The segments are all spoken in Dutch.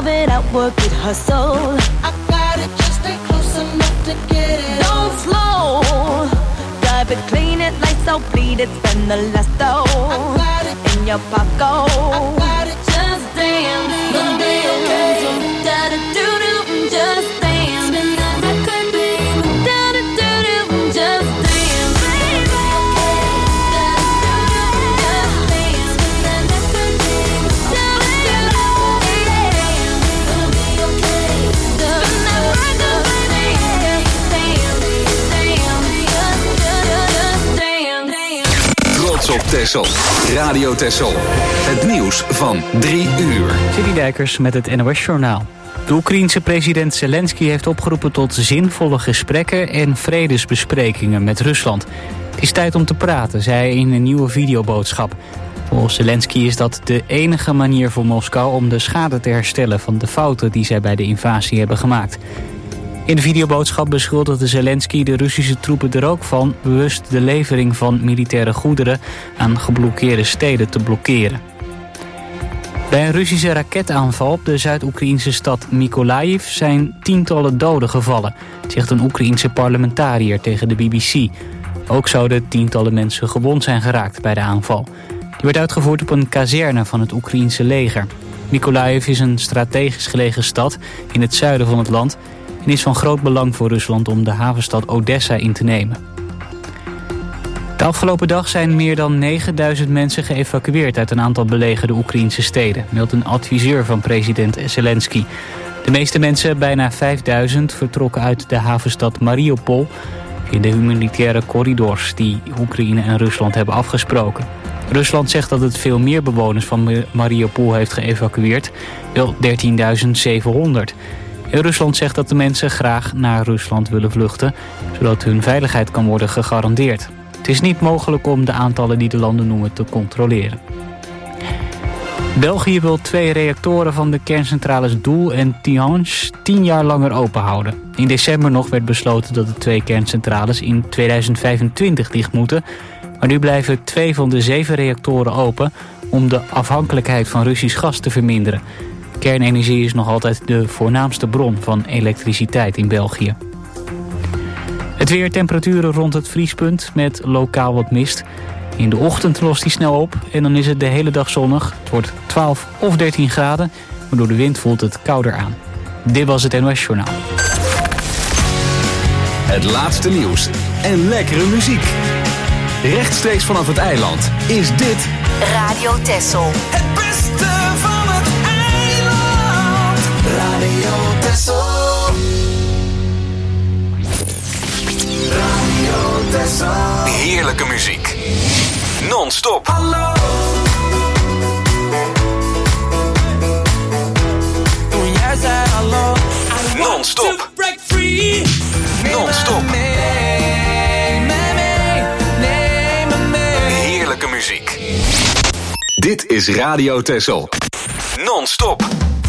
it out, work it, hustle. I got it, just stay close enough to get it. Don't slow, drive it, clean it, lights out, bleed it, spend the last though. I got it in your pocket. I got it, just dance, gonna be okay. Da da do do, just dance. Spin that record, baby. Da da do do, just dance, baby. Da da do do, just dance. Spin that record, baby. Da da do do, dance. Gonna be okay. Spin that record, baby. Dance, dance, just dance. Trots op Texel. Radio Texel. Het nieuws van 3 uur. City Dijkers met het NOS-journaal. De Oekraïense president Zelensky heeft opgeroepen tot zinvolle gesprekken en vredesbesprekingen met Rusland. Het is tijd om te praten, zei hij in een nieuwe videoboodschap. Volgens Zelensky is dat de enige manier voor Moskou om de schade te herstellen van de fouten die zij bij de invasie hebben gemaakt. In de videoboodschap beschuldigde Zelensky de Russische troepen er ook van bewust de levering van militaire goederen aan geblokkeerde steden te blokkeren. Bij een Russische raketaanval op de Zuid-Oekraïnse stad Mykolaiv zijn tientallen doden gevallen, zegt een Oekraïense parlementariër tegen de BBC. Ook zouden tientallen mensen gewond zijn geraakt bij de aanval. Die werd uitgevoerd op een kazerne van het Oekraïense leger. Mykolaiv is een strategisch gelegen stad in het zuiden van het land en is van groot belang voor Rusland om de havenstad Odessa in te nemen. De afgelopen dag zijn meer dan 9000 mensen geëvacueerd uit een aantal belegerde Oekraïnse steden, meldt een adviseur van president Zelensky. De meeste mensen, bijna 5000, vertrokken uit de havenstad Mariupol in de humanitaire corridors die Oekraïne en Rusland hebben afgesproken. Rusland zegt dat het veel meer bewoners van Mariupol heeft geëvacueerd, wel 13.700. En Rusland zegt dat de mensen graag naar Rusland willen vluchten, zodat hun veiligheid kan worden gegarandeerd. Het is niet mogelijk om de aantallen die de landen noemen te controleren. België wil 2 reactoren van de kerncentrales Doel en Tihange 10 jaar langer open houden. In december nog werd besloten dat de 2 kerncentrales in 2025 dicht moeten. Maar nu blijven 2 van de 7 reactoren open om de afhankelijkheid van Russisch gas te verminderen. Kernenergie is nog altijd de voornaamste bron van elektriciteit in België. Het weer, temperaturen rond het vriespunt met lokaal wat mist. In de ochtend lost die snel op en dan is het de hele dag zonnig. Het wordt 12 of 13 graden, maar door de wind voelt het kouder aan. Dit was het NOS Journaal. Het laatste nieuws en lekkere muziek. Rechtstreeks vanaf het eiland is dit Radio Texel. Het beste van het eiland. Radio Texel. Radio Texel. heerlijke muziek. Non-stop. Hallo. Toen jij zei hallo. Non-stop. Non-stop. Heerlijke muziek. Dit is Radio Texel. Non-stop.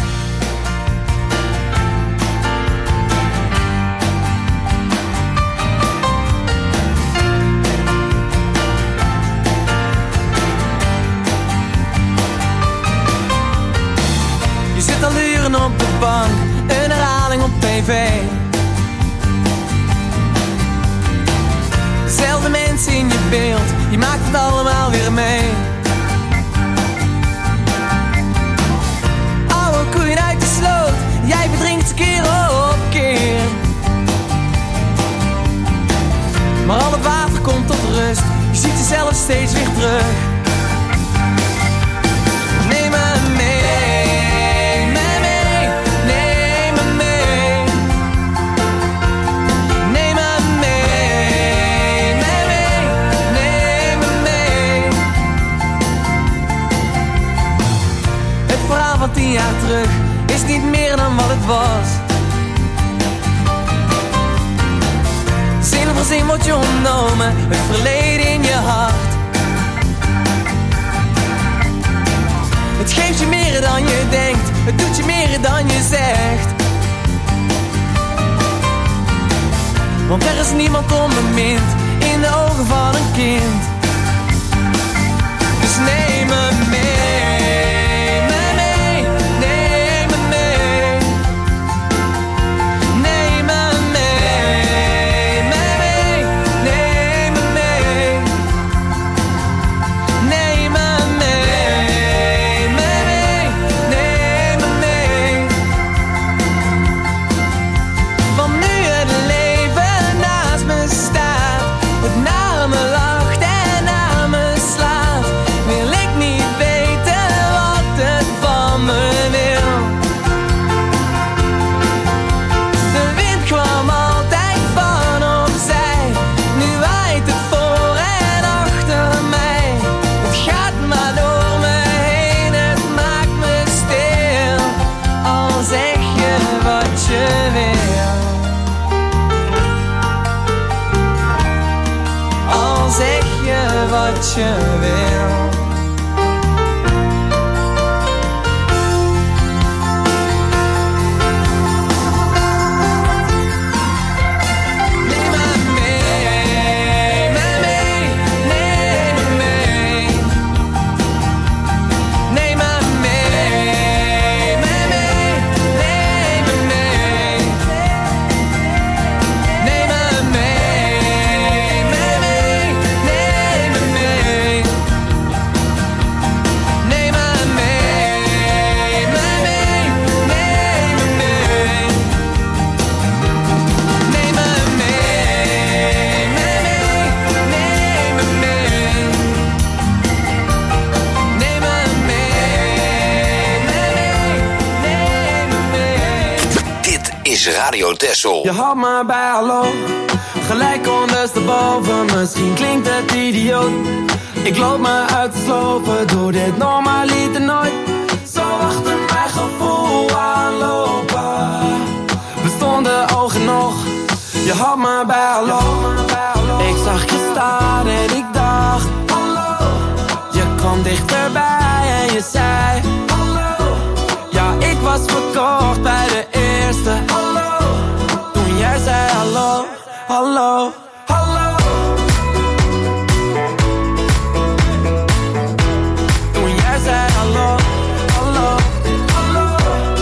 Je zit al uren op de bank, een herhaling op tv. Dezelfde mensen in je beeld, je maakt het allemaal weer mee. Oude koeien uit de sloot, jij verdrinkt keer op keer. Maar al het water komt tot rust, je ziet jezelf steeds weer terug. Neem me mee. Van 10 jaar terug is niet meer dan wat het was. Zin voor zin wordt je ontnomen, het verleden in je hart. Het geeft je meer dan je denkt, het doet je meer dan je zegt. Want er is niemand onbemind in de ogen van een kind. Dus neem me mee. wat je wil. Radio Texel. Je had me bij hallo, gelijk ondersteboven. Misschien klinkt het idioot. Ik loop me uit te slopen, doe dit normaliter nooit. Zo achter mijn gevoel aanlopen. We stonden oog in oog, je had me bij hallo. Ik zag je staan en ik dacht hallo. Je kwam dichterbij en je zei hallo. Ja, ik was verkocht bij de eerste hallo. Jij zei hallo, hallo, hallo. Toen jij zei hallo, hallo, hallo.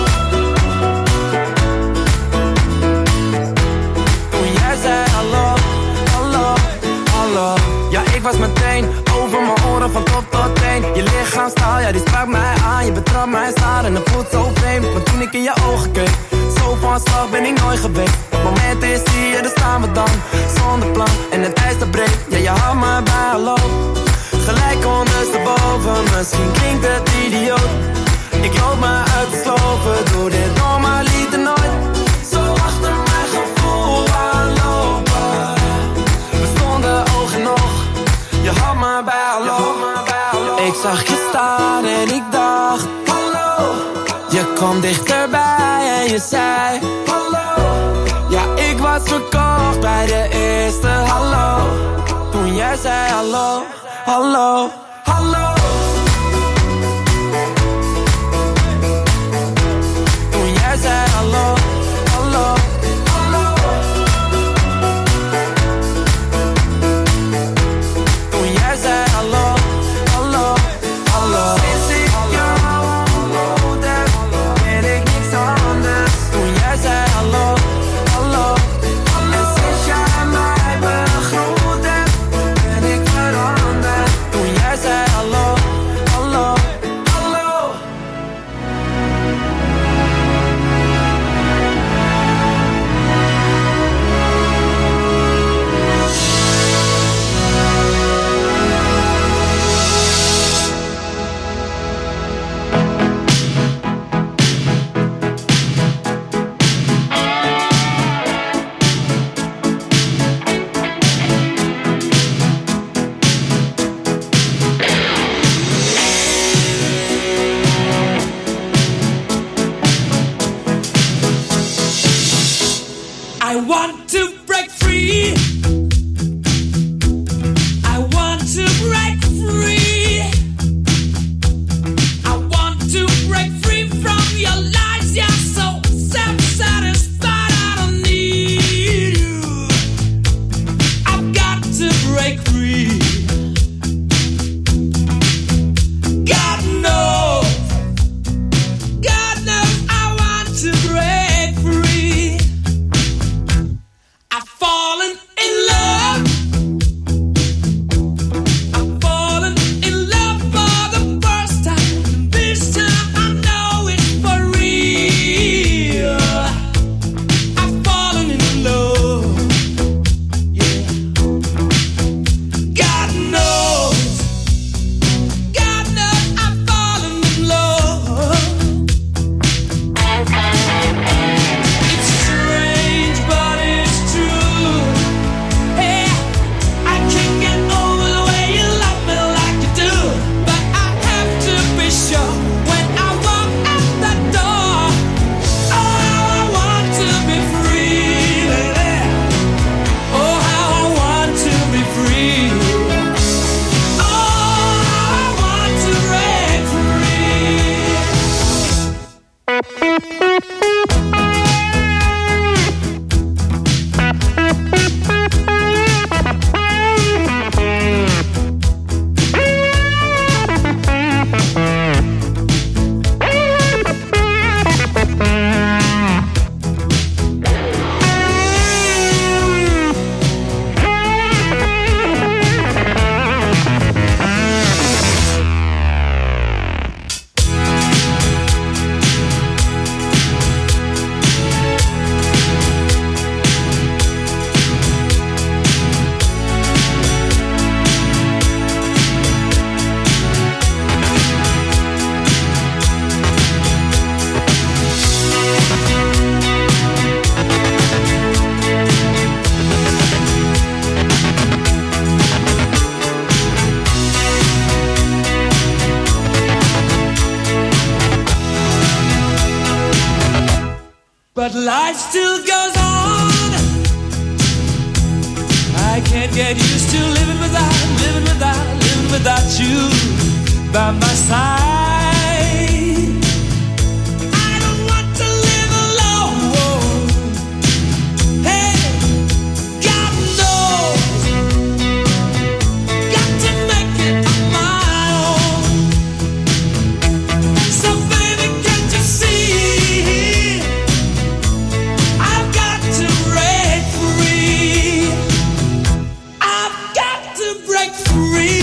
Toen jij zei hallo, hallo, hallo. Ja, ik was meteen over mijn oren van top tot teen. Je lichaamstaal, ja die sprak mij aan. Je betrapt mij staan en het voelt zo vreemd. Maar toen ik in je ogen keek, zo van slag ben ik nooit geweest. Het moment is hier, daar staan we dan. Zonder plan en het ijs dat breekt. Ja, je houdt me bij hallo. Gelijk ondersteboven, misschien klinkt het idioot. Ik loop me uit te slopen, doe dit normaliter nooit. Zo achter mijn gevoel aanlopen. We stonden oog in oog, je houdt me bij hallo. Ik zag je staan en ik dacht hallo. Je kwam dichterbij en je zei hallo. Ja, ik was verkocht bij de eerste hallo. Toen jij zei hallo, hallo, hallo. Toen jij zei hallo, hallo, hallo. Toen jij zei hallo, hallo, hallo. Sinds ik jou ontmoet heb, weet ik niks anders. Toen jij zei hallo, hallo, hallo. En sinds jij mij begroet hebt, ben ik veranderd. Toen jij zei But life still goes on. I can't get used to living without you by my side. I don't want to live alone. Hey, God knows, got to make it on my own. So baby, can't you see? I've got to break free. I've got to break free.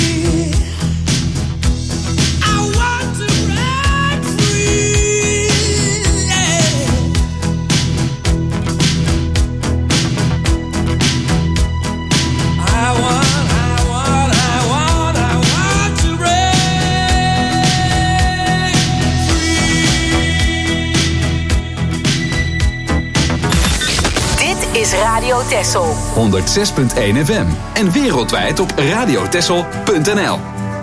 Is Radio Texel 106.1 FM en wereldwijd op radiotexel.nl.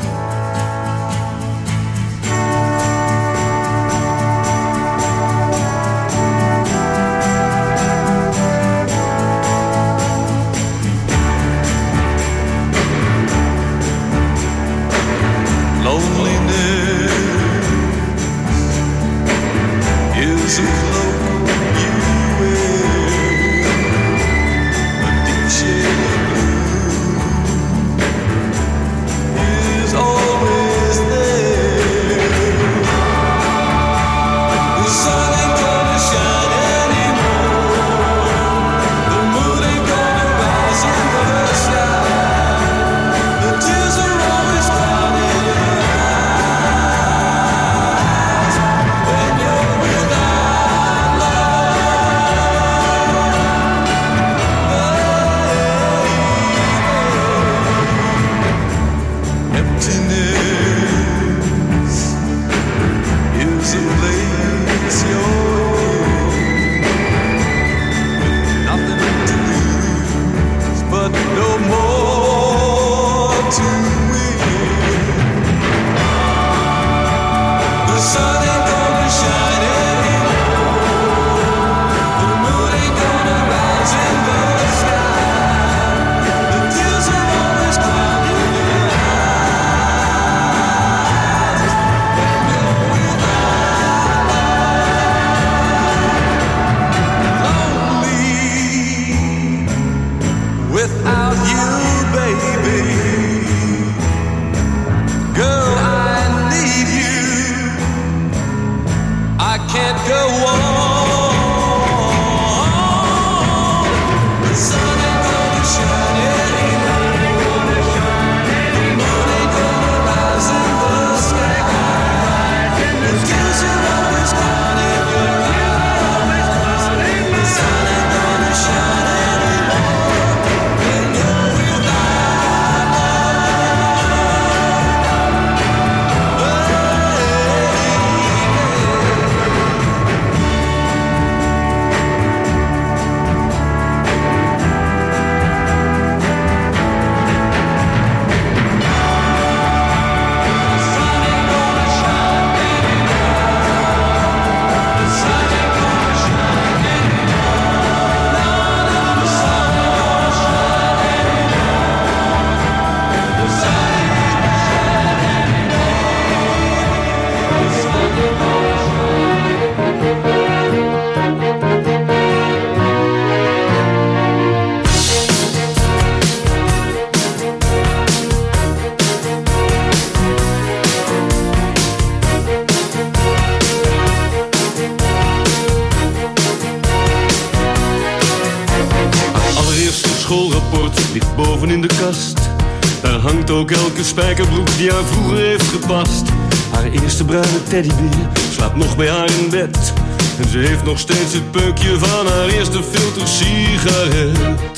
ligt boven in de kast. Daar hangt ook elke spijkerbroek die haar vroeger heeft gepast. Haar eerste bruine teddybeer slaapt nog bij haar in bed. En ze heeft nog steeds het peukje van haar eerste filtersigaret.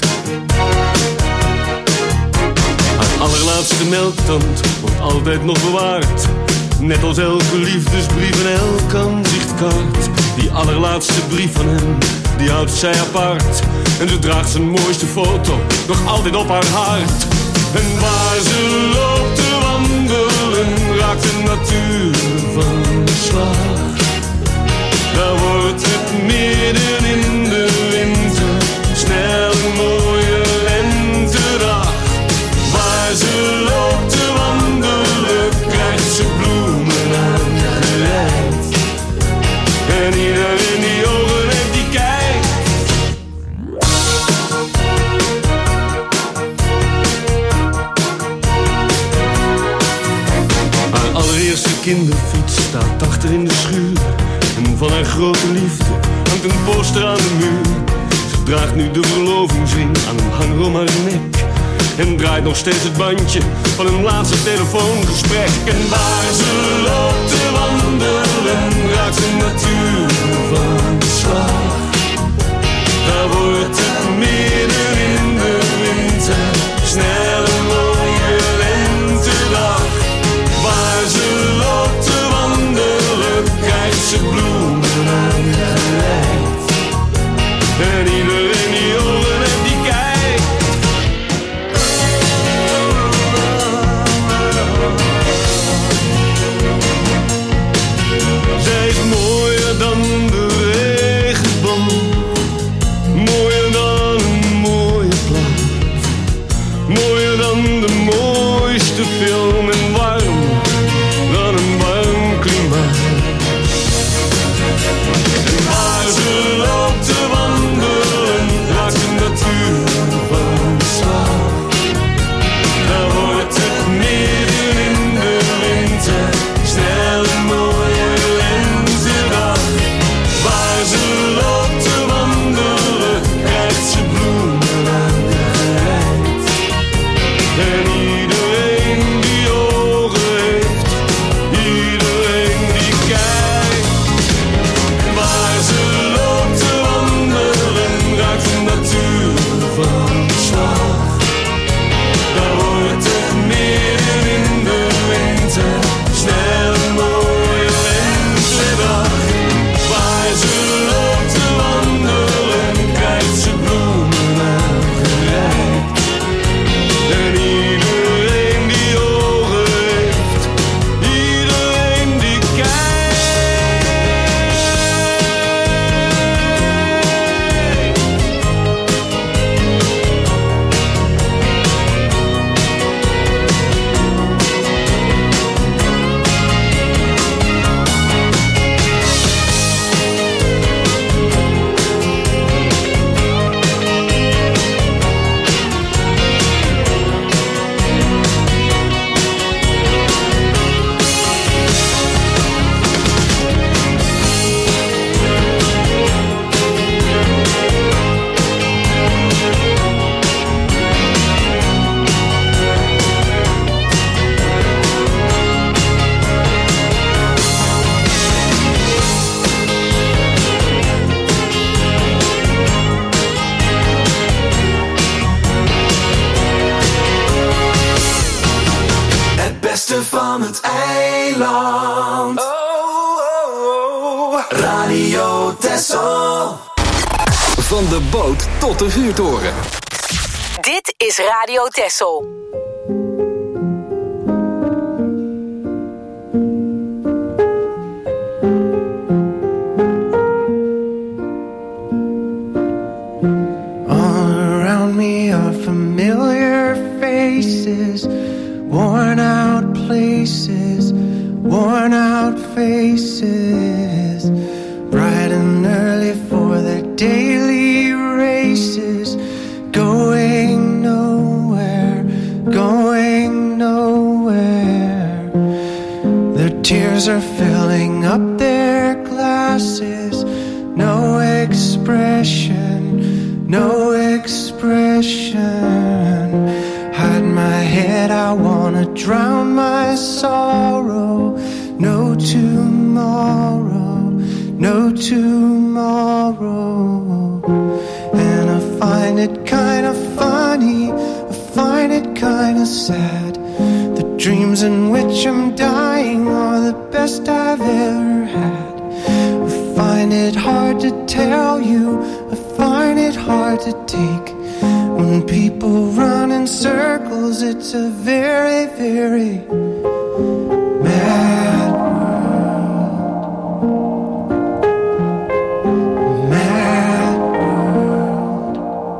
Haar allerlaatste melktand wordt altijd nog bewaard. Net als elke liefdesbrief en elk aanzichtkaart. Die allerlaatste brief van hem, die houdt zij apart. En ze draagt zijn mooiste foto nog altijd op haar hart. En waar ze loopt te wandelen, raakt de natuur van de slag. Daar wordt het midden En iedereen die ogen heeft, die kijkt. Haar allereerste kinderfiets staat achter in de schuur. En van haar grote liefde hangt een poster aan de muur. Ze draagt nu de verlovingsring aan een hanger om haar nek. En draait nog steeds het bandje van hun laatste telefoongesprek. En waar ze loopt te wandelen, raakt ze natuur van slag. Daar wordt het midden in de winter, snel een mooie lentedag. Waar ze loopt te wandelen, krijgt ze bloemen aangereikt. En iedereen die ogen heeft, die kijkt. Zij is mooier dan de regenboog, mooier dan een mooie plaat, mooier dan de mooiste film en warm dan een warm klimaat. En waar ze loopt te wandelen, raakt de natuur van slag. Daar wordt het midden in de winter, snel een mooie lentedag. Waar ze loopt te wandelen, krijgt ze bloemen aangereikt. En iedereen die ogen heeft, iedereen die kijkt. Waar ze loopt te wandelen, raakt de natuur van slag. Daar wordt het midden in de winter, snel een mooie lentedag. Waar ze loopt te wandelen, krijgt ze bloemen aangereikt. En iedereen die ogen heeft, iedereen die kijkt. Het beste van het eiland. Radio Texel. Van de boot tot de vuurtoren. Dit is Radio Texel. All around me are familiar faces, worn out places, worn out faces, bright and early for their daily races, going nowhere, going nowhere. Their tears are filling up their glasses, no expression, no expression. Hide my head, I wanna drown my sorrow. No tomorrow, no tomorrow. And I find it kind of funny, I find it kind of sad. The dreams in which I'm dying are the best I've ever had. I find it hard to tell you, I find it hard to take. When people run in circles, it's a very, very mad world. Mad world.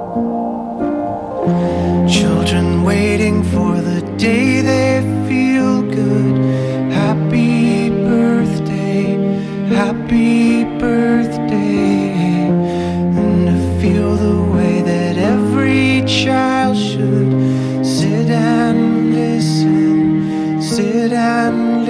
Children waiting for the day they feel good. Happy birthday, happy every birthday, and to feel the way that every child should sit and listen, sit and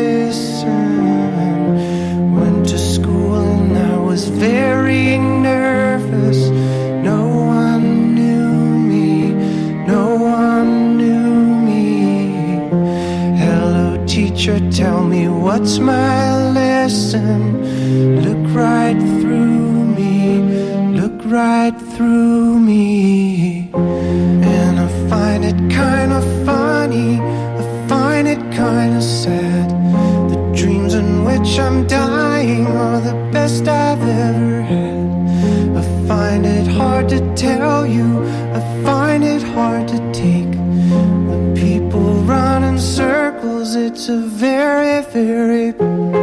listen. Went to school and I was very nervous. No one knew me, no one knew me. Hello teacher, tell me what's my lesson. Look right through me, look right through me. And I find it kind of funny, I find it kind of sad. The dreams in which I'm dying are the best I've ever had. I find it hard to tell you, I find it hard to take. When people run in circles, it's a very, very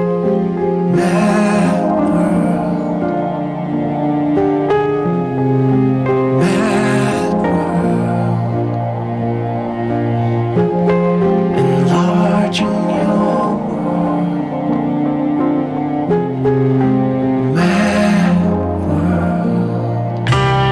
mad world. Mad world. Enlarging your world. Mad world.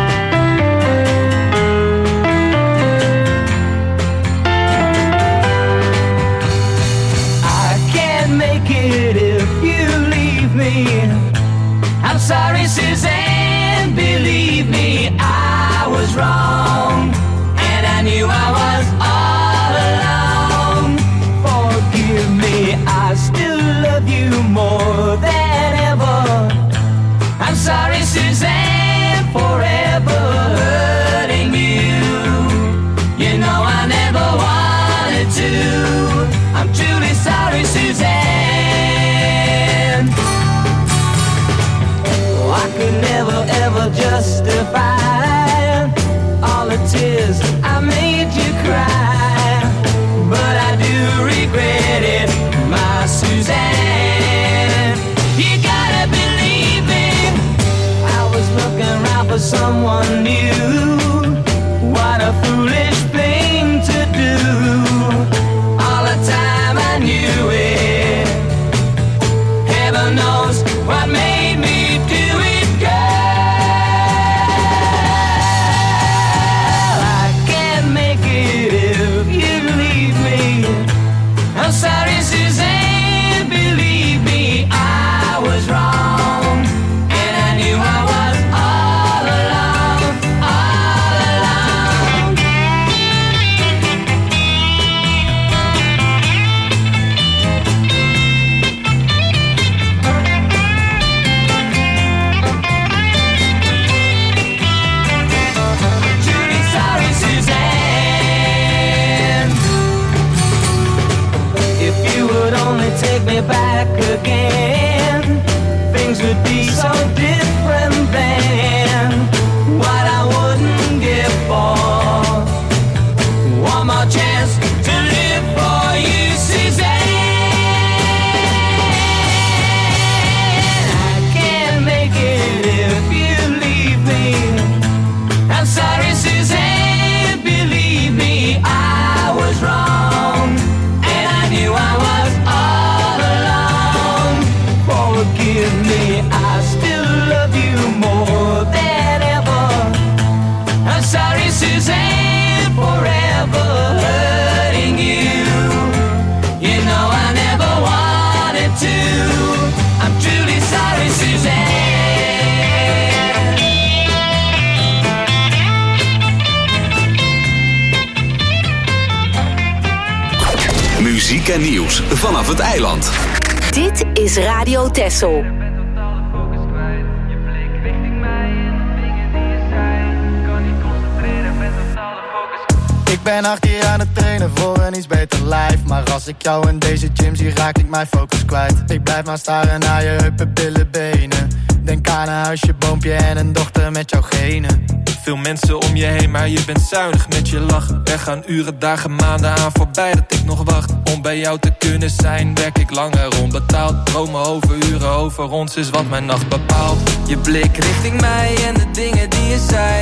I can't make it if you leave me. I'm sorry, Suzanne, believe me, I was wrong, and I knew I was all alone. Forgive me, I still love you more than ever. I'm sorry, Suzanne, forever hurting you. You know I never wanted to. I'm truly sorry, Suzanne. Oh, I could never ever justify all the tears I made you cry, but I do regret it, my Suzanne. You gotta believe me, I was looking around for someone new. What a foolish thing to do. All the time I knew it. Heaven knows what made me do it, girl. I can't make it if you leave me. I'm sorry, Suzanne, believe me, I was wrong, and I knew I was all alone, all alone. Truly sorry, Suzanne. If you would only take me back again, things would be so different then. What I wouldn't give for one more chance to live for you, Suzanne. I can't make it if you leave me. I'm sorry, Suzanne, believe me, I was wrong, and I knew I was all alone. Forgive me, I still love you more than ever. I'm sorry, Suzanne, forever hurting you. You know I never wanted to. I'm truly sorry, Suzanne. Muziek en nieuws vanaf het eiland. Dit is Radio Texel. Ik ben 8 jaar aan het trainen voor een iets beter lijf. Maar als ik jou in deze gym zie, raak ik mijn focus kwijt. Ik blijf maar staren naar je heupen, billen, benen. Denk aan een huisje, boompje en een dochter met jouw genen. Veel mensen om je heen, maar je bent zuinig met je lach. Er gaan uren, dagen, maanden aan voorbij dat ik nog wacht. Om bij jou te kunnen zijn, werk ik langer onbetaald. Dromen over uren, over ons is wat mijn nacht bepaalt. Je blik richting mij en de dingen die je zei.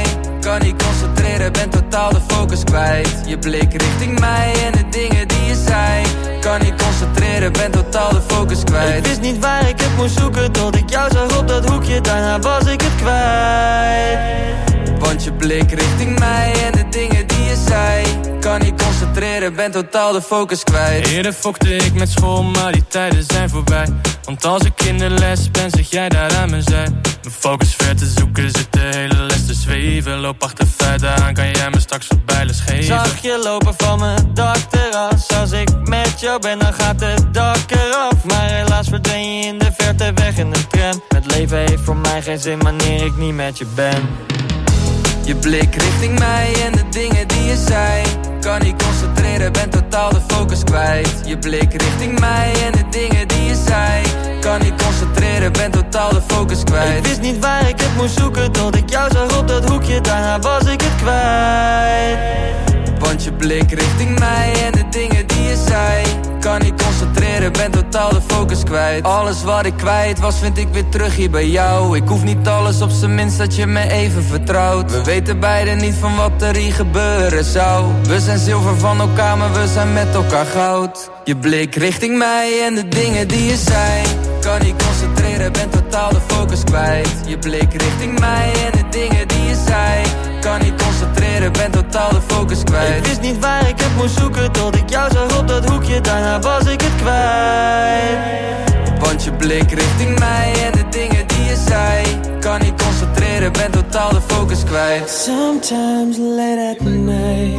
kan niet concentreren, ben totaal de focus kwijt. Je blik richting mij en de dingen die je zei. Kan niet concentreren, ben totaal de focus kwijt. Ik wist niet waar ik het moest zoeken, tot ik jou zag op dat hoekje, daarna was ik het kwijt. Want je blik richting mij en de dingen die je zei. Kan niet concentreren, ben totaal de focus kwijt. Eerder fokte ik met school, maar die tijden zijn voorbij. Want als ik in de les ben, zeg jij daar aan mijn zij. Mijn focus ver te zoeken, zit de hele les te zweven. Loop achter feiten aan, kan jij me straks voorbij les geven. Zag je lopen van mijn dakterras. Als ik met jou ben, dan gaat het dak eraf. Maar helaas verdween je in de verte weg in de tram. Het leven heeft voor mij geen zin wanneer ik niet met je ben. Je blik richting mij en de dingen die je zei. Kan niet concentreren, ben totaal de focus kwijt. Je blik richting mij en de dingen die je zei. Kan niet concentreren, ben totaal de focus kwijt. Ik wist niet waar ik het moest zoeken, tot ik jou zag op dat hoekje, daarna was ik het kwijt. Want je blik richting mij en de dingen die je zei. Kan niet concentreren, ben totaal de focus kwijt. Alles wat ik kwijt was, vind ik weer terug hier bij jou. Ik hoef niet alles, op zijn minst dat je me even vertrouwt. We weten beiden niet van wat er hier gebeuren zou. We zijn zilver van elkaar, maar we zijn met elkaar goud. Je blik richting mij en de dingen die je zei. Kan niet concentreren, ben totaal de focus kwijt. Je blik richting mij en de dingen die je zei. Kan niet concentreren, ben totaal de focus kwijt. Ik wist niet waar ik het moest zoeken, tot ik jou zag op dat hoekje, daarna was ik het kwijt. Want je blik richting mij en de dingen die je zei. Kan niet concentreren, ben totaal de focus kwijt. Sometimes late at night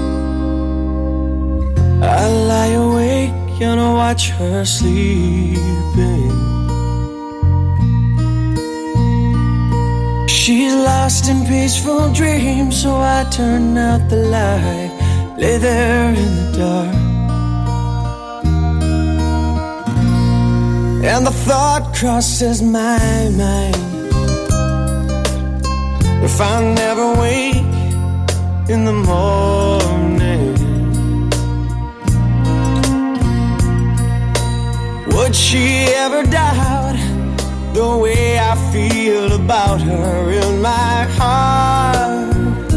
I lie awake and I watch her sleeping. She's lost in peaceful dreams, so I turn out the light, lay there in the dark. And the thought crosses my mind, if I never wake in the morning, would she ever doubt the way I feel about her in my heart?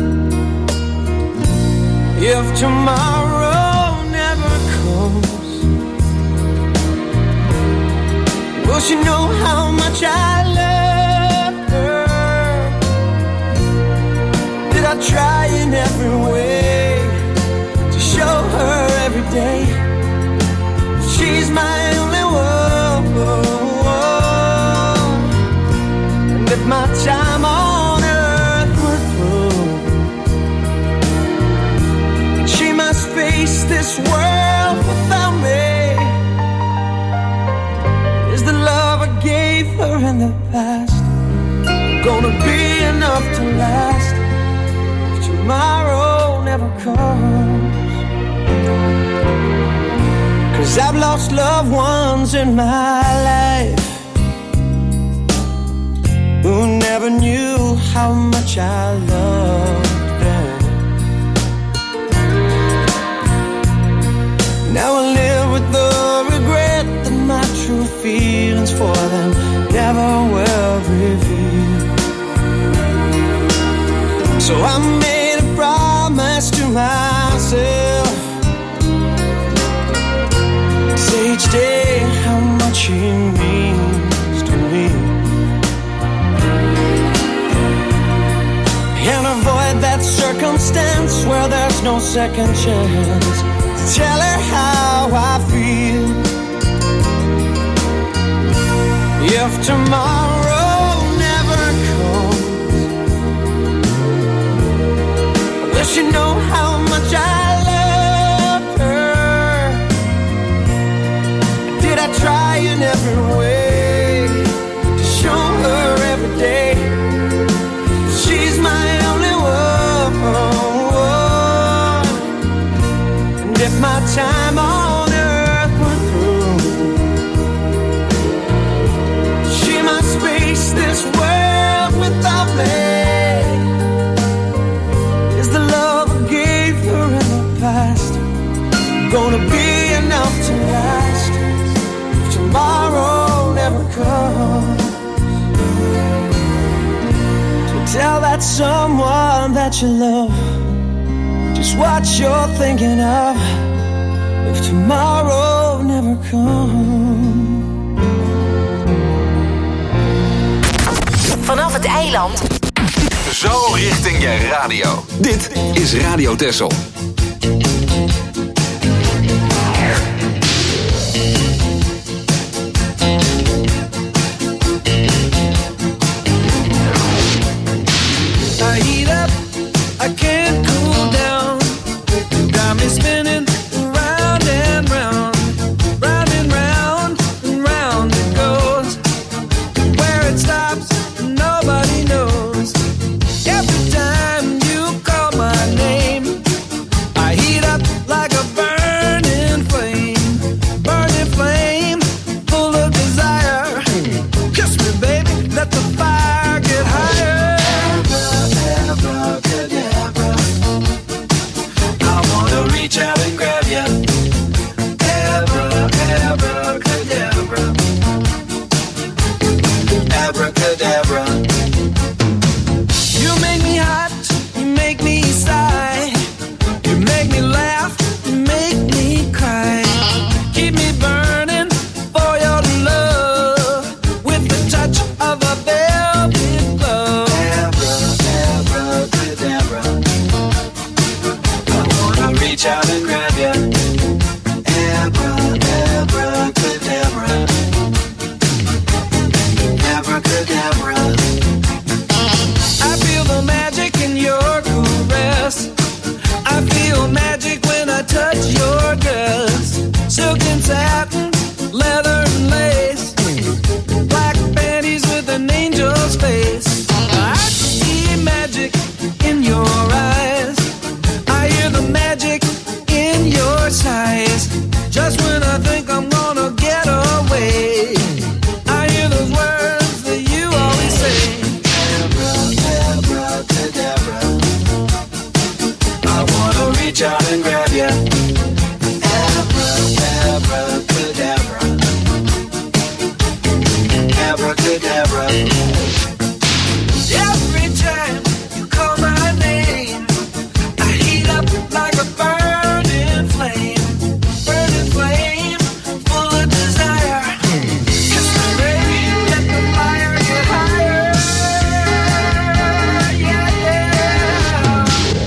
If tomorrow never comes, will she know how much I love her? Did I try in every way to show her every day she's my only one? And if my time on earth were through, she must face this world without me. Is the love I gave her in the past gonna be enough to last if tomorrow never comes? 'Cause I've lost loved ones in my life who never knew how much I loved them. Now I live with the regret that my true feelings for them never will reveal. So I made a promise to myself, say each day how much he means to me, and avoid that circumstance where there's no second chance. Tell her how I feel. If tomorrow never comes, will she know how much I love her? Did I try in every way to show her every day she's my only one? And if my time on earth were through, she must be find someone that you love. Just what you're thinking of. If tomorrow never comes. Vanaf het eiland. Zo richting je radio. Dit is Radio Texel. I heat up, I can't cool down. Got me spinning round and round. Round and round and round it goes. Where it stops, nobody knows. Every time you call my name, I heat up like a burning flame. Burning flame, full of desire. Kiss me, baby, let the fire get higher. Abracadabra, I wanna reach out and grab ya. Abracadabra, abracadabra. You make me hot, you make me sigh. You make me laugh, you make me cry. Keep me burning for your love with the touch of a velvet glove. Abracadabra, I wanna reach out and grab ya. Abracadabra, abracadabra. I feel the magic in your caress. I feel magic when I touch your dress. Silk and satin, leather and lace. Black panties with an angel's face. I see magic in your eyes. I hear the magic in your sighs. Just when I think I'm gonna get away, I hear those words that you always say. Abracadabra, I wanna reach out and grab ya. Abracadabra, abracadabra. Every time you call my name, I heat up like a burning flame. Burning flame, full of desire. Kiss me, baby, let the fire get higher. Yeah, yeah.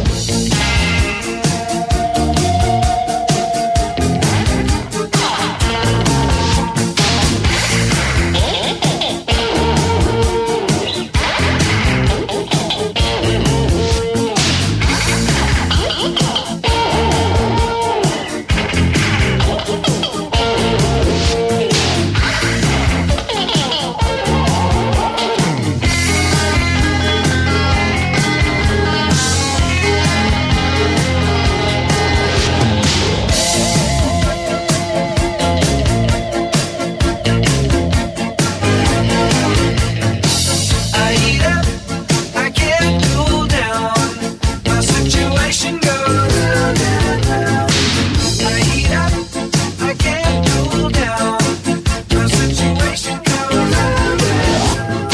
I heat up, I can't cool down. My situation goes round and round. I heat up, I can't cool down. My situation goes round and round.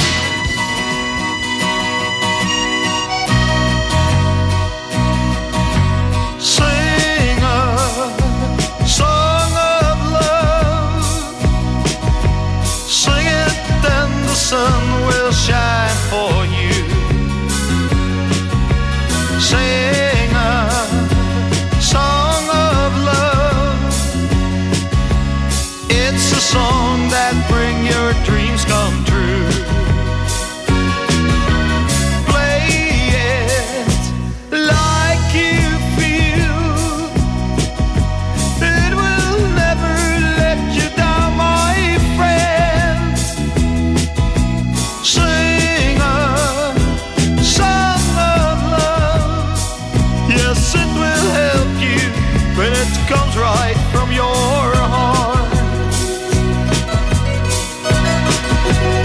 Sing a song of love. Sing it, then the sun will shine for you. Sing a song of love. It's a song that bring your dreams come true. Play it like you feel. It will never let you down, my friend. Sing a song of love. Yes, it will help you when it comes right from your heart.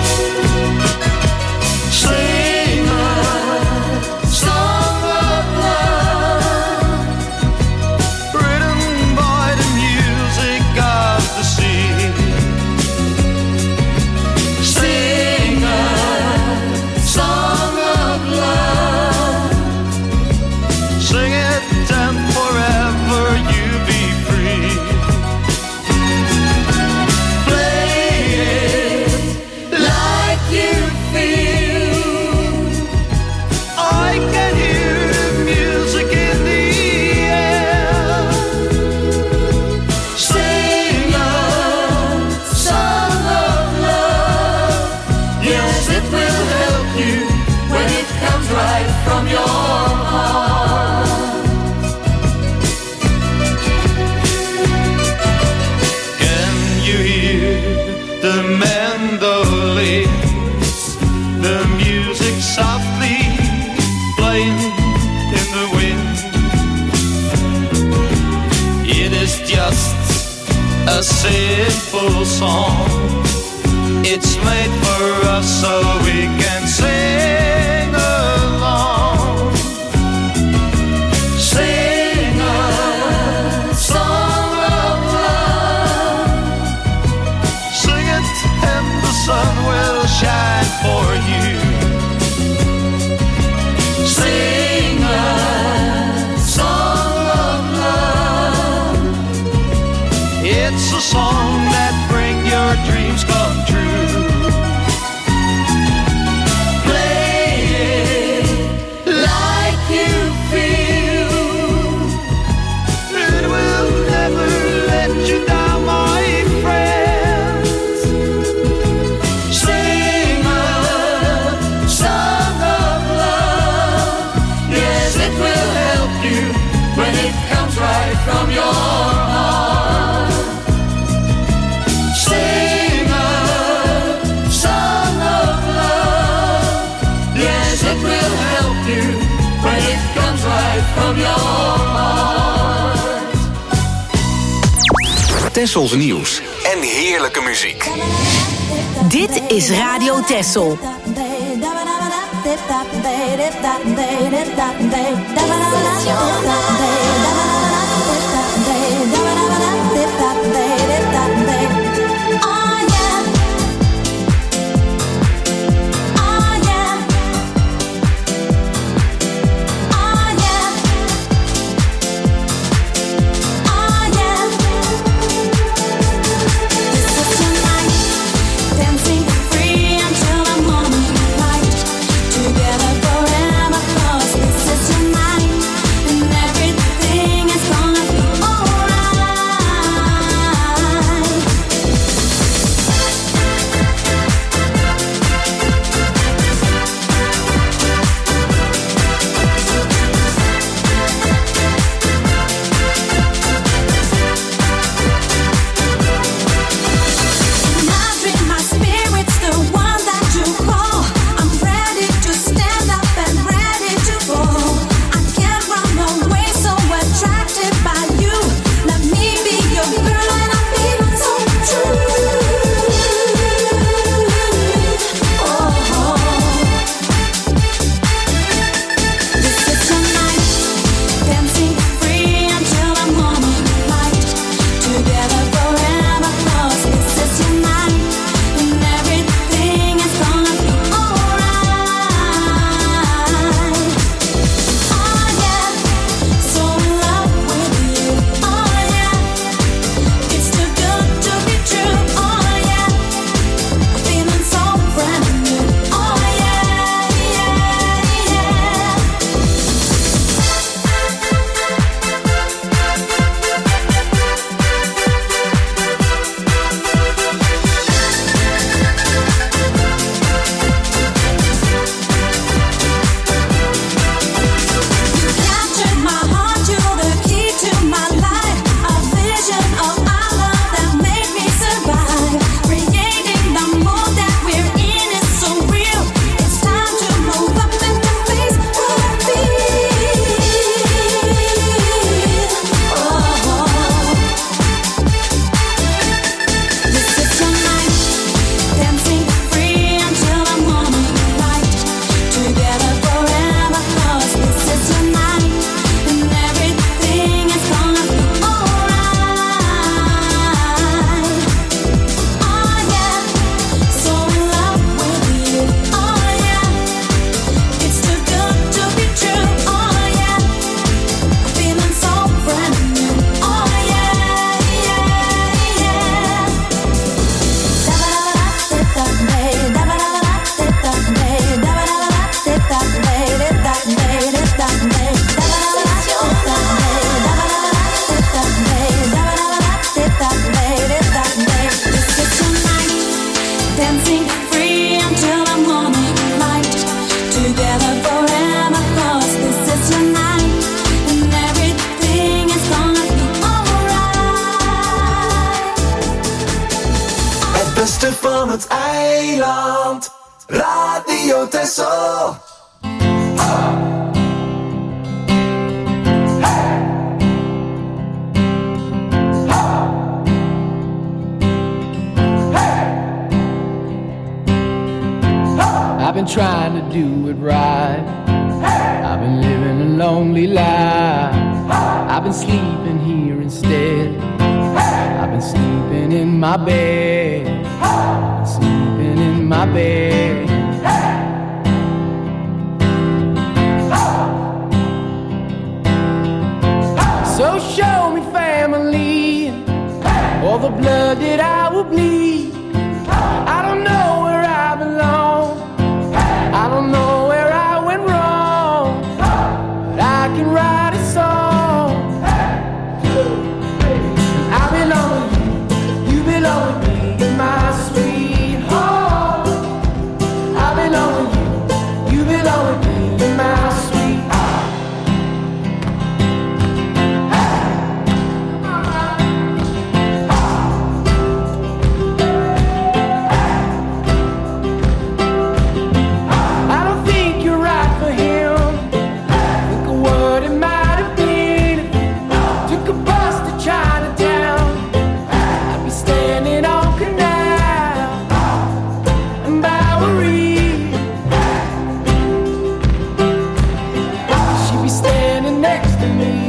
the music softly playing in the wind. It is just a simple song. It's made for us so we can sing along. Sing a song of love. Sing it and the sun will shine for you. Sing a song of love. It's a song that brings your dreams come true. Play it like you feel. It will never let you down, my friends. Sing a song of love. Yes, it will help you when it comes right from your heart. Sing a song of love. Yes, it will help you when it comes right from your heart. Tessels nieuws en heerlijke muziek. Dit is Radio Tessel. Radio Texel. I've been trying to do it right. I've been living a lonely life. I've been sleeping here instead. I've been sleeping in my bed. I've been sleeping in my bed. So show me family, all the blood that I will bleed. I don't know where I belong. I don't know where I went wrong, but I can write a song. I belong with you, you belong with me, my sweetheart. I belong with you, you belong with me, my sweetheart. I don't think you're right for him. Think of what it might have been if you took a bus to Chinatown. I'd be standing on Canal and Bowery. She'd be standing next to me.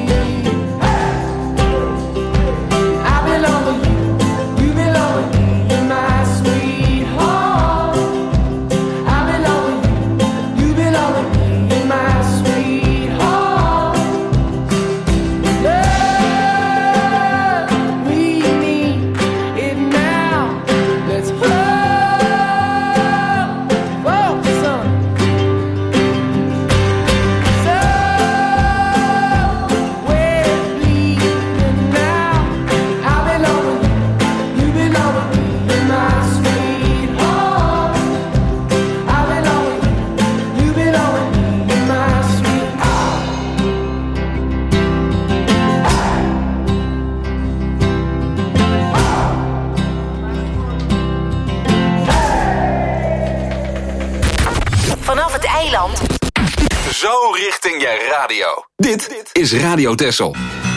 I belong with you, you belong with me, my sweetheart. I belong with you, you belong with me, my sweetheart. Love, we need it now. Let's focus on we're bleeding now. I belong with you, you belong with me, my sweetheart. I belong with you, you belong with me, my sweetheart. Vanaf het eiland. Zo richting je radio. Dit is Radio Texel.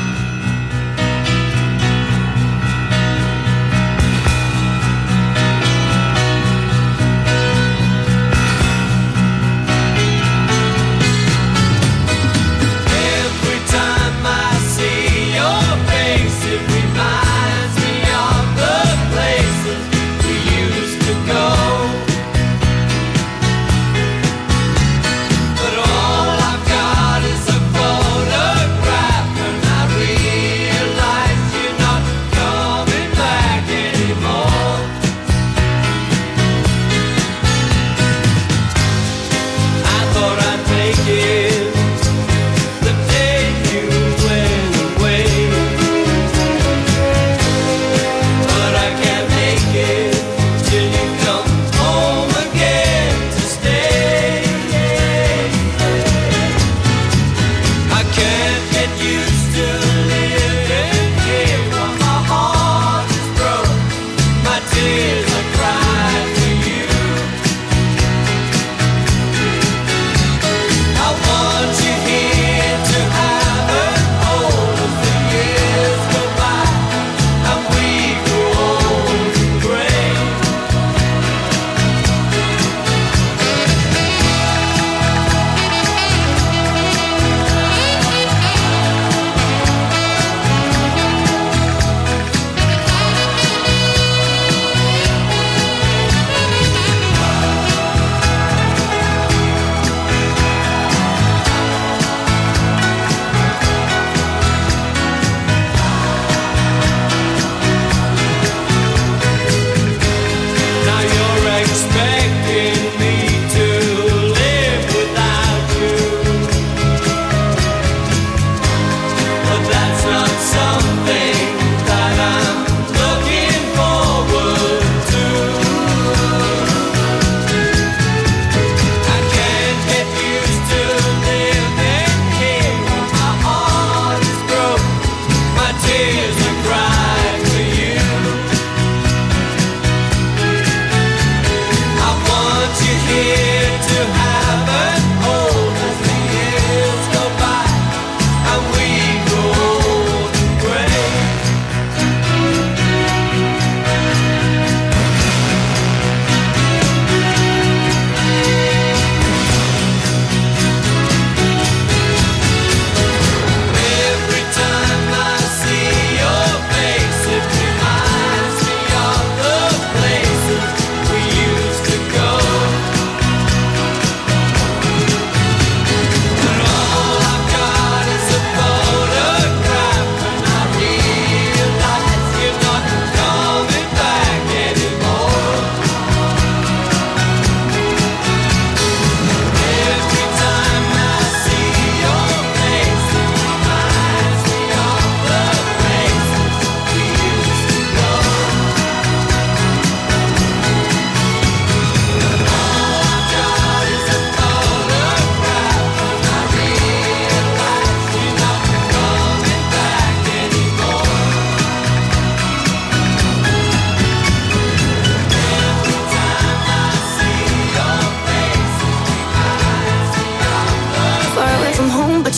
Every time I see your face, it reminds me of the places we used to go. But all I've got is a photograph, and I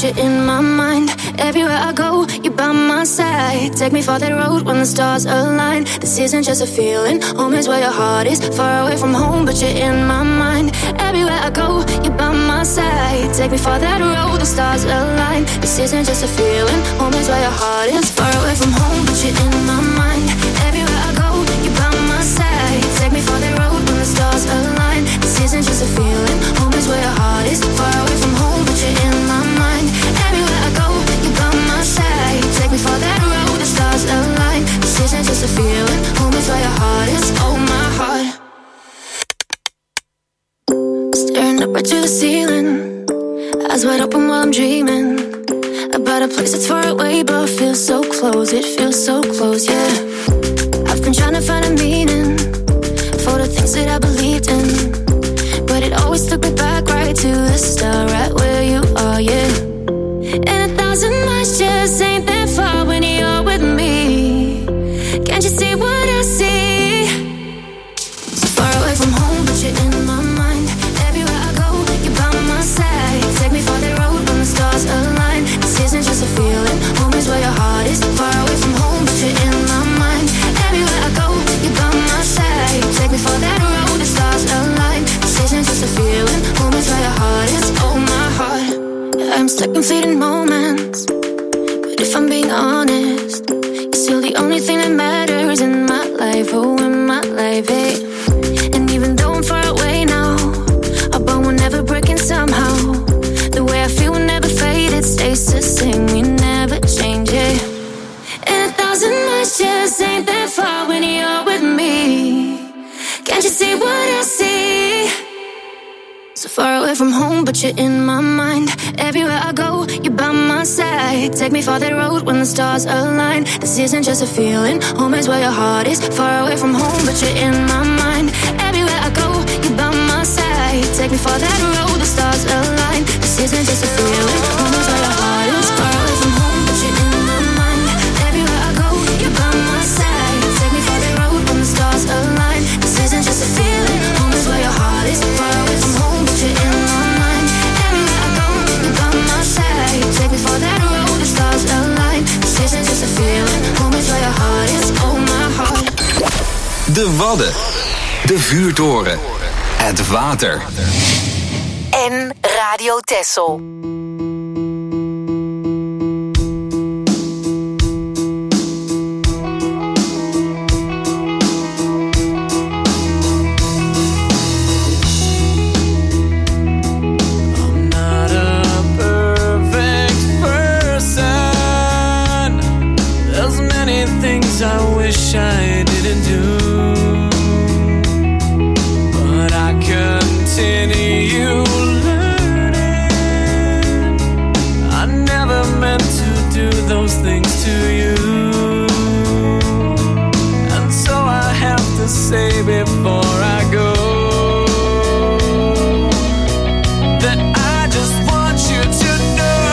you're in my mind. Everywhere I go, you're by my side. Take me for that road when the stars align. This isn't just a feeling, home is where your heart is. Far away from home, but you're in my mind. Everywhere I go, you're by my side. Take me for that road, the stars align. This isn't just a feeling, home is where your heart is. Far away from home, but you're in my mind. Everywhere I go, you're by my side. Take me for that road when the stars align. This isn't just a feeling, home is where your heart is. Far away from home, but you're in my mind. Everywhere I go, you're by my side. Take me for that road, the stars align. This isn't just a feeling, home is where your heart is. Oh, my heart. Staring up right to the ceiling, eyes wide open while I'm dreaming about a place that's far away but feels so close. It feels so close, yeah. I've been trying to find a meaning for the things that I believed in, but it always took me back right to the start, right where you are, yeah. And 1,000 miles just ain't that far when you're with me. Can't you see what I see? So far away from home, but you're in my mind. Everywhere I go, you're by my side. Take me for that road when the stars align. This isn't just a feeling, home is where your heart is. Far away from home, but you're in my mind. Everywhere I go, you're by my side. Take me for that road, the stars align. This isn't just a feeling, home is where your heart is. Oh, my heart. I'm stuck in fleeting moments, but if I'm being honest, you're still the only thing that matters in my life. Oh, in my life, hey. And even though I'm far away now, our bond will never break in somehow. The way I feel will never fade, it stays the same, we never change it. And 1,000 miles just ain't that far when you're with me. Can't you see what I see? So far away from home, but you're in my mind. Everywhere I go, you're by my side. Take me for that road when the stars align. This isn't just a feeling, home is where your heart is. Far away from home, but you're in my mind. Everywhere I go, you're by my side. Take me for that road, the stars align. This isn't just a feeling, home is where your heart is. Far away from home, but you're in my mind. Everywhere I go, you're by my side. Take me for that road when the stars align. This isn't just a feeling, home is where your heart is. Far away from home, but you're in my mind. Everywhere I go, you're by my side. Take me for that road, the stars align. This isn't just a feeling, home is where your heart is. Oh, my heart. De Wadden. De Vuurtoren. Het water. En Radio Texel. I wish I didn't do, but I continue learning. I never meant to do those things to you, and so I have to say before I go that I just want you to know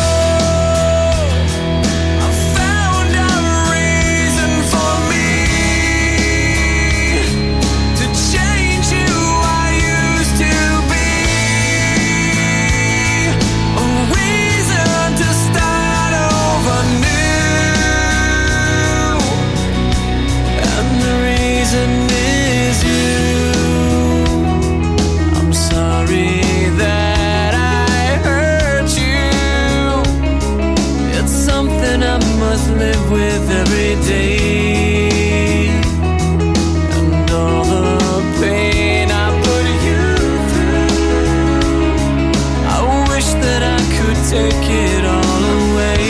live with every day, and all the pain I put you through, I wish that I could take it all away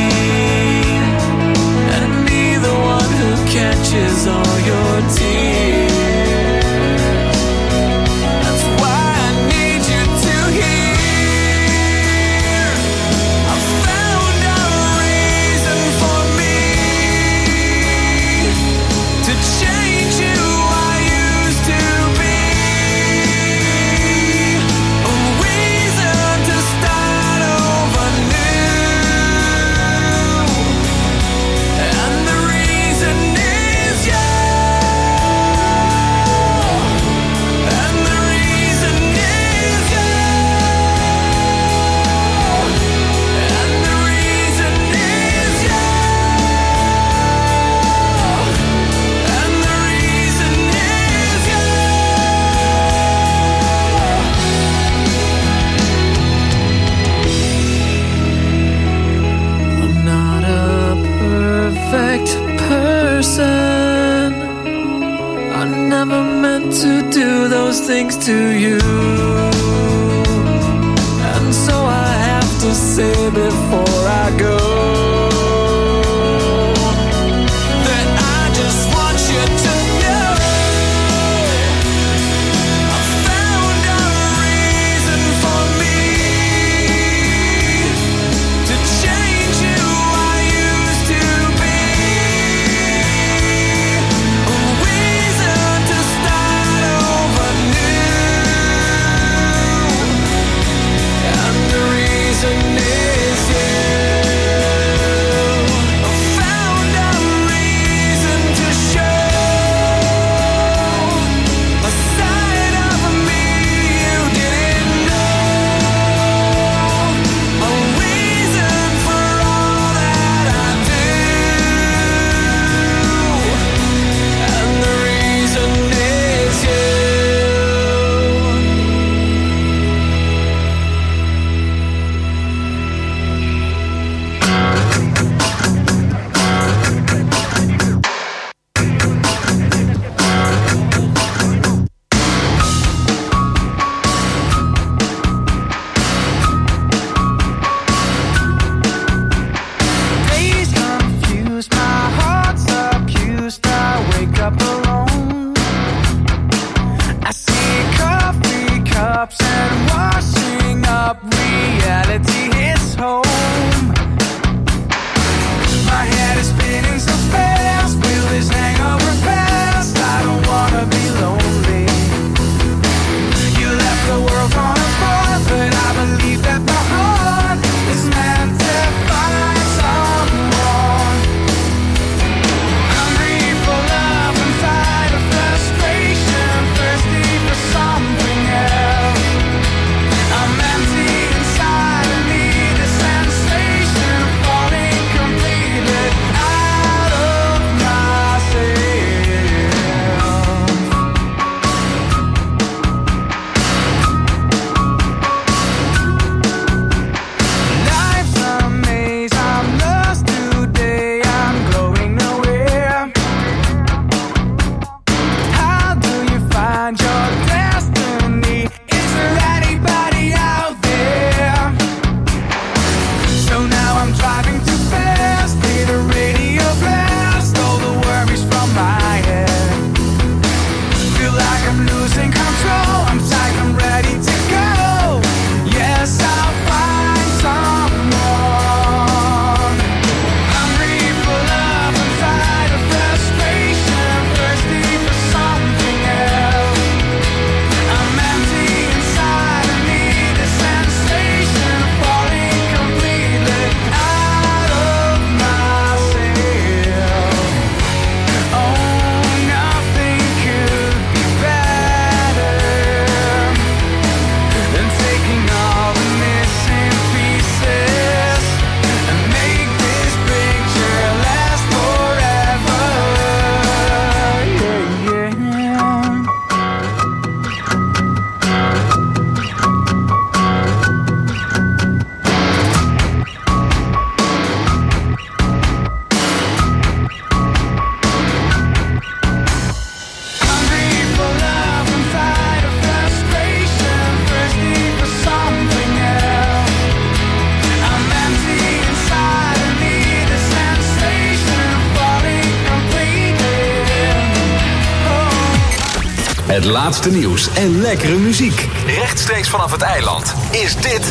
and be the one who catches all your tears. That's why I need you to hear I found a reason for me to change who I used to be, a reason to start over things to you. And so I have to say before I go that I just want you to know I found a reason for me to change who I used to be. A reason to start over new. And the reason is you. I found a reason to show a side of me you didn't know. A reason for all that I do. And the reason is you. Days confused, my heart's accused. I wake up alone. I see coffee cups and washing up. Reality hits home. My head is spinning so fast. Will this hangover pass? I don't wanna be lonely. You left the world torn apart, but I believe that my heart is meant to find someone. Hungry for love and tired of frustration, thirsty for something else. I'm empty inside, I need a sensation of falling completely out of myself. Life's a maze, I'm lost today, I'm going nowhere. How do you find your destiny? Is there anybody out there? So now I'm driving too fast, hear the radio blast, all the worries from my head. Feel like I'm losing control, I'm tight, I'm ready to go. Yes, I'll find someone. Hungry for love and tired of frustration, thirsty for something else. I'm empty inside, I need a sensation of falling completely out of myself. Oh, nothing could be better than taking all the missing pieces and make this picture last forever. Yeah, yeah. Hungry for love and tired of frustration, thirsty for something else. I'm empty inside, I need a sensation of falling completely. Het laatste nieuws en lekkere muziek. Rechtstreeks vanaf het eiland is dit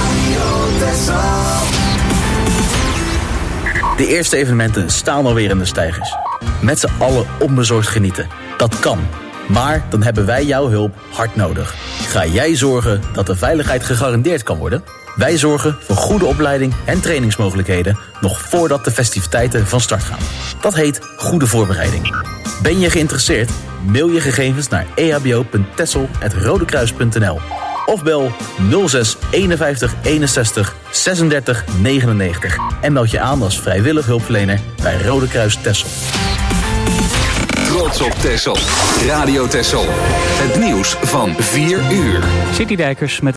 De eerste evenementen staan alweer in de steigers. Met z'n allen onbezorgd genieten. Dat kan. Maar dan hebben wij jouw hulp hard nodig. Ga jij zorgen dat de veiligheid gegarandeerd kan worden? Wij zorgen voor goede opleiding en trainingsmogelijkheden nog voordat de festiviteiten van start gaan. Dat heet goede voorbereiding. Ben je geïnteresseerd? Mail je gegevens naar ehbo.tessel@rodekruis.nl of bel 06 51 61 36 99 en meld je aan als vrijwillig hulpverlener bij Rode Kruis Texel. Trots op Texel. Radio Texel. Het nieuws van 4 uur. Citydijkers met